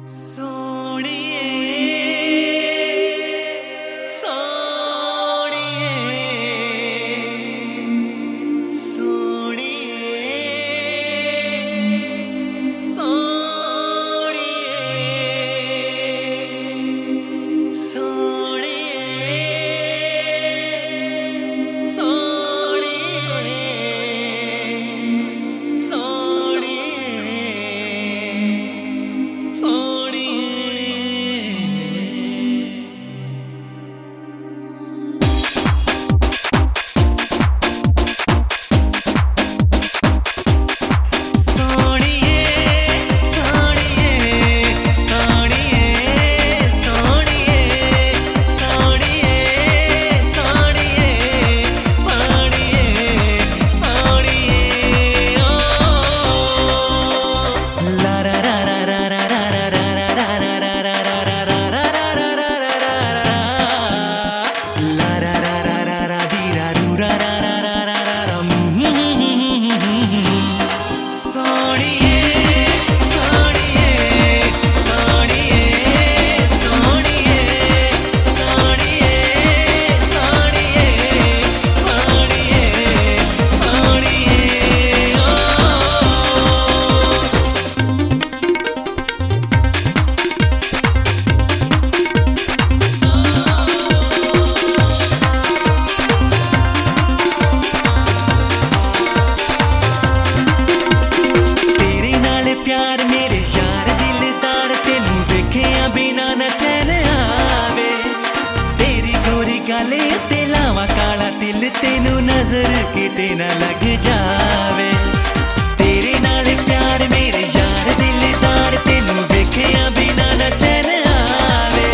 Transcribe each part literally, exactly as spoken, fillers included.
नजर किते ना लग जावे तेरे नाल प्यार मेरे यार दिलदार तेनू वेखिया बिना ना चैन आवे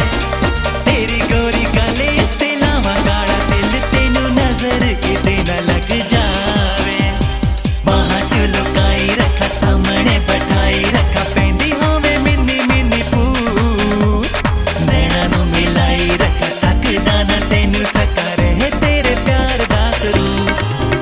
तेरी गोरी गले उत्ते लावा काला दिल तेनू नजर किते ना लग जावे बाहां च लुकाई रखा सामने बैठाई रखा पैंदी होवे मिन्नी मिन्नी पू नैना नू मिलाई रखा तकदा ना तेनू तका रहे तेरे प्यार दा सरूप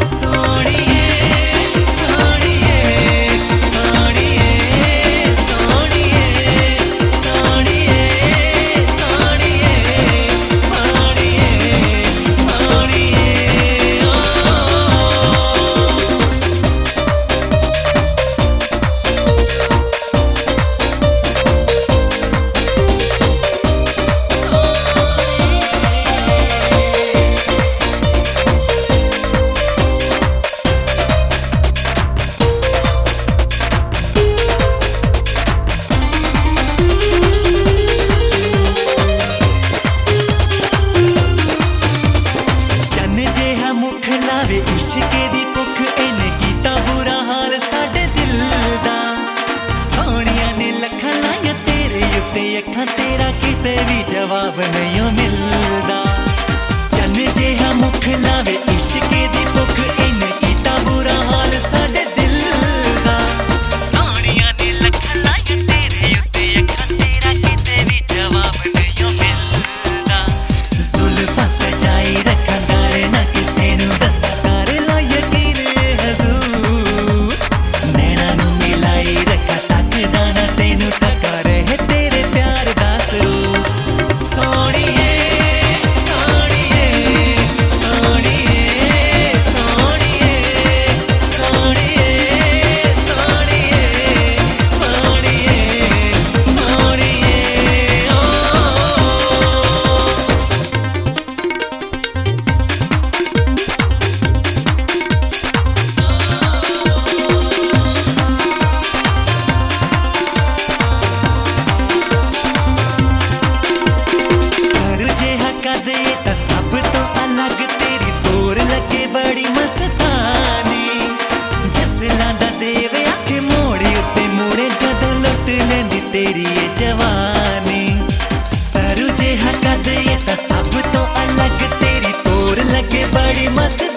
इश्के दी भुख इन्ने कीता बुरा हाल साडे दिल दा सोहणिया ने लखां लाइयां तेरे उत्ते अखां तेरा किते भी जवाब नहीं मिलदा चन्न जिहा मुख लावे इश्के दी भुख इन्ने कीता बुरा हाल साडे दिल दा सोहणिया ने लखां लाइयां तेरे उत्ते अखां तेरा किते भी जवाब नहीं मिलदा जुल्फां सजाई रखां गल ना किसे नू दस्सां सब तो अलग तेरी तोर लगे बड़ी मस्तानी जसलां दा देवे आखे मोड़ी उत्ते मोड़े जदों लुट लेंदी तेरी ये जवानी सरू जिहा कद ये तां सब तो अलग तेरी तोर लगे बड़ी मस्तानी